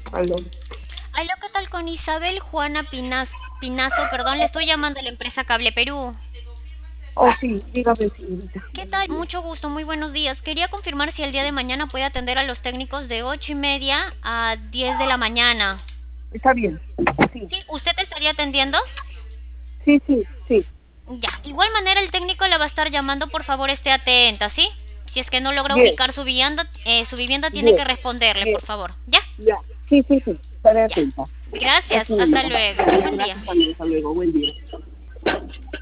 Aló. Aló, ¿qué tal con Isabel Juana Pinazo? Perdón, le estoy llamando de la empresa Cable Perú. Oh, sí, dígame, señorita. ¿Qué Buenos tal? días. Mucho gusto, muy buenos días. Quería confirmar si el día de mañana puede atender a los técnicos de 8:30 a 10 de la mañana. Está bien. Sí, ¿Sí? ¿Usted estaría atendiendo? sí, sí, sí. Ya. Igual manera el técnico la va a estar llamando, por favor esté atenta, ¿sí? Si es que no logra Bien, ubicar su vivienda tiene bien, que responderle, bien. por favor. ¿Ya? Ya. Sí, sí, sí. Estaré Ya. atenta. Gracias, Así hasta mismo. luego. Buen día. Gracias también. Hasta luego. Buen día.